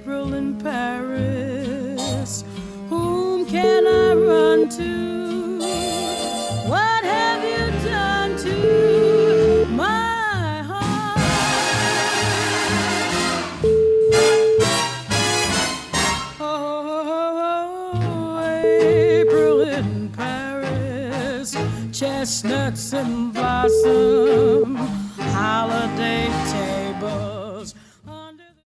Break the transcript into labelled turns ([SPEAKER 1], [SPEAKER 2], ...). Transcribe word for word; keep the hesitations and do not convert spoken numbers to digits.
[SPEAKER 1] April in Paris. Whom can I run to? What have you done to my heart? Oh, April in Paris, chestnuts in blossom, holiday table.